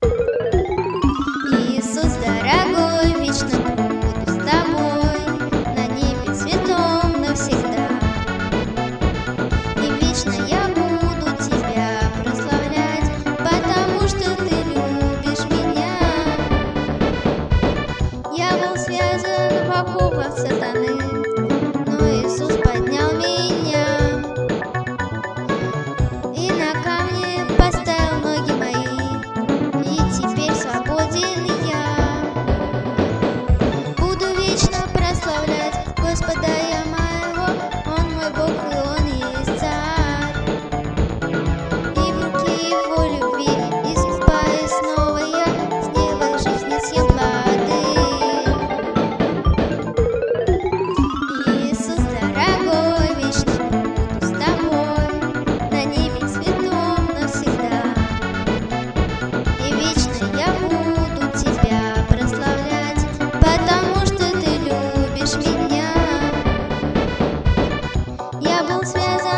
Иисус, дорогой, вечно буду с тобой, на небе цветом навсегда. И вечно я буду тебя прославлять, потому что ты любишь меня. Я был связан в оковах сатаны, но Иисус поднял меня и на камне поставил ноги мои, и теперь свободен я. Буду вечно прославлять Господа я моего, Он мой Бог и Он есть Царь. И в руке Его любви искупаюсь снова я, с неба жизни съем плоды. Иисус, дорогой, вечно буду с тобой, на небе цветом навсегда. И вечно я буду тебя прославлять, потому что ты любишь меня. Я был связан